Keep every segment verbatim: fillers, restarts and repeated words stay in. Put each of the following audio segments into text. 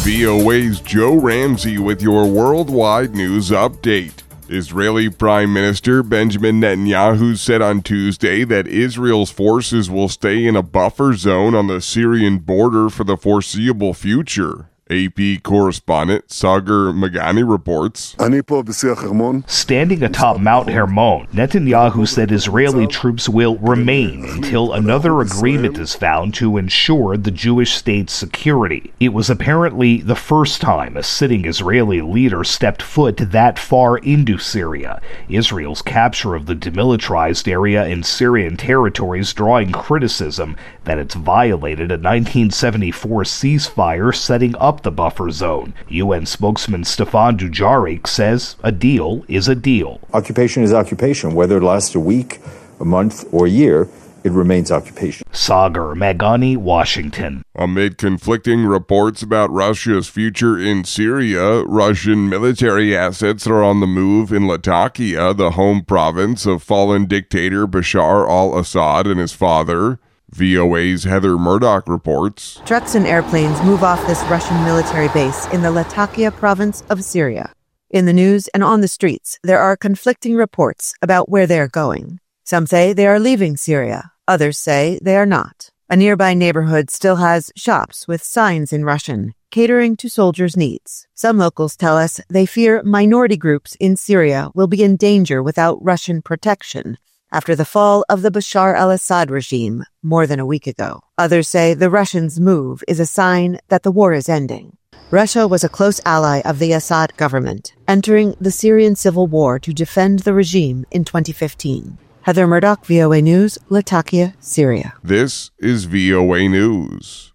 V O A's Joe Ramsey with your worldwide news update. Israeli Prime Minister Benjamin Netanyahu said on Tuesday that Israel's forces will stay in a buffer zone on the Syrian border for the foreseeable future. A P correspondent Sagar Magani reports. Standing atop Mount Hermon, Netanyahu said Israeli troops will remain until another agreement is found to ensure the Jewish state's security. It was apparently the first time a sitting Israeli leader stepped foot that far into Syria. Israel's capture of the demilitarized area in Syrian territories drawing criticism that it's violated a nineteen seventy-four ceasefire setting up the buffer zone. U N spokesman Stefan Dujarric says a deal is a deal. Occupation is occupation. Whether it lasts a week, a month, or a year, it remains occupation. Sagar Magani, Washington. Amid conflicting reports about Russia's future in Syria, Russian military assets are on the move in Latakia, the home province of fallen dictator Bashar al-Assad and his father. V O A's Heather Murdoch reports. Trucks and airplanes move off this Russian military base in the Latakia province of Syria. In the news and on the streets, there are conflicting reports about where they are going. Some say they are leaving Syria. Others say they are not. A nearby neighborhood still has shops with signs in Russian, catering to soldiers' needs. Some locals tell us they fear minority groups in Syria will be in danger without Russian protection after the fall of the Bashar al-Assad regime more than a week ago. Others say the Russians' move is a sign that the war is ending. Russia was a close ally of the Assad government, entering the Syrian civil war to defend the regime in twenty fifteen. Heather Murdoch, V O A News, Latakia, Syria. This is V O A News.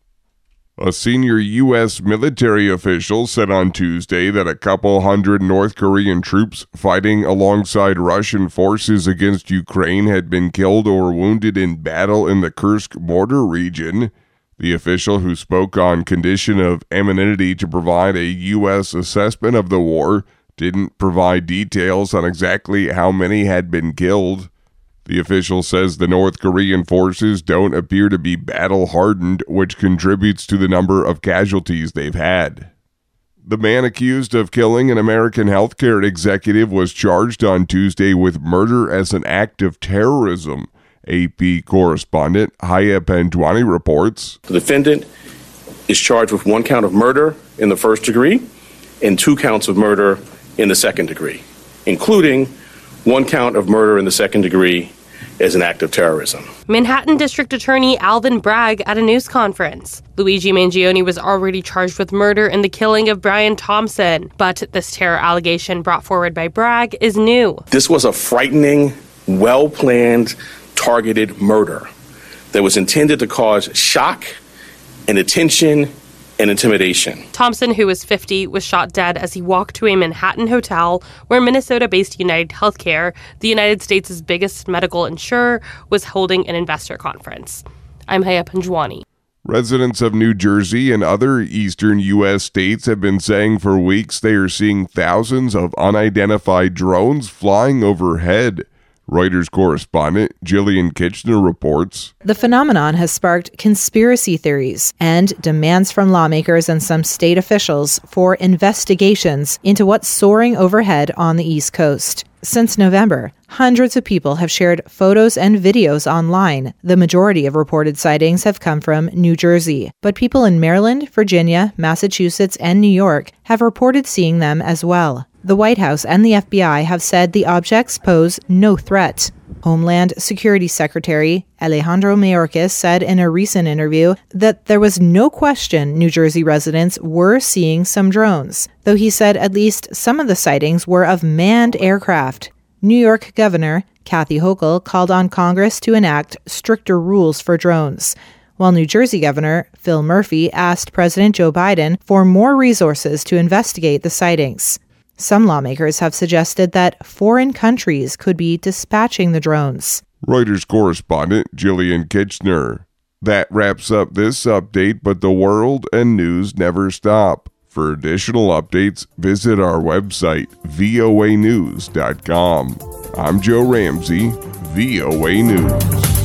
A senior U S military official said on Tuesday that a couple hundred North Korean troops fighting alongside Russian forces against Ukraine had been killed or wounded in battle in the Kursk border region. The official, who spoke on condition of anonymity to provide a U S assessment of the war, didn't provide details on exactly how many had been killed. The official says the North Korean forces don't appear to be battle-hardened, which contributes to the number of casualties they've had. The man accused of killing an American healthcare executive was charged on Tuesday with murder as an act of terrorism. A P correspondent Haya Pendwani reports. The defendant is charged with one count of murder in the first degree and two counts of murder in the second degree, including one count of murder in the second degree as an act of terrorism. Manhattan District Attorney Alvin Bragg at a news conference. Luigi Mangione was already charged with murder in the killing of Brian Thompson, but this terror allegation brought forward by Bragg is new. This was a frightening, well-planned, targeted murder that was intended to cause shock and attention and intimidation. Thompson, who was fifty, was shot dead as he walked to a Manhattan hotel where Minnesota-based United Healthcare, the United States' biggest medical insurer, was holding an investor conference. I'm Haya Panjwani. Residents of New Jersey and other eastern U S states have been saying for weeks they are seeing thousands of unidentified drones flying overhead. Reuters correspondent Jillian Kitchener reports. The phenomenon has sparked conspiracy theories and demands from lawmakers and some state officials for investigations into what's soaring overhead on the East Coast. Since November, hundreds of people have shared photos and videos online. The majority of reported sightings have come from New Jersey, but people in Maryland, Virginia, Massachusetts, and New York have reported seeing them as well. The White House and the F B I have said the objects pose no threat. Homeland Security Secretary Alejandro Mayorkas said in a recent interview that there was no question New Jersey residents were seeing some drones, though he said at least some of the sightings were of manned aircraft. New York Governor Kathy Hochul called on Congress to enact stricter rules for drones, while New Jersey Governor Phil Murphy asked President Joe Biden for more resources to investigate the sightings. Some lawmakers have suggested that foreign countries could be dispatching the drones. Reuters correspondent Jillian Kitchener. That wraps up this update, but the world and news never stop. For additional updates, visit our website, V O A news dot com. I'm Joe Ramsey, V O A News.